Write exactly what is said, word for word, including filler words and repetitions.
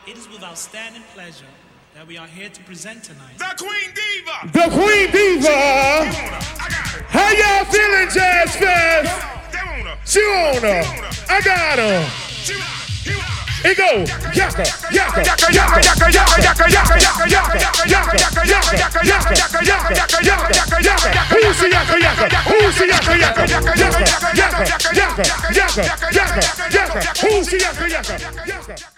It is with outstanding pleasure that we are here to present tonight the Queen Diva. The Queen Diva. How y'all feeling, Jazz fans? She on her. I got her. It go yaka yaka yaka yaka yaka yaka yaka yaka yaka yaka yaka yaka yaka yaka yaka yaka yaka. Who's the yaka yaka? Who's the yaka yaka? Yaka yaka yaka yaka yaka yaka yaka. Who's the yaka yaka?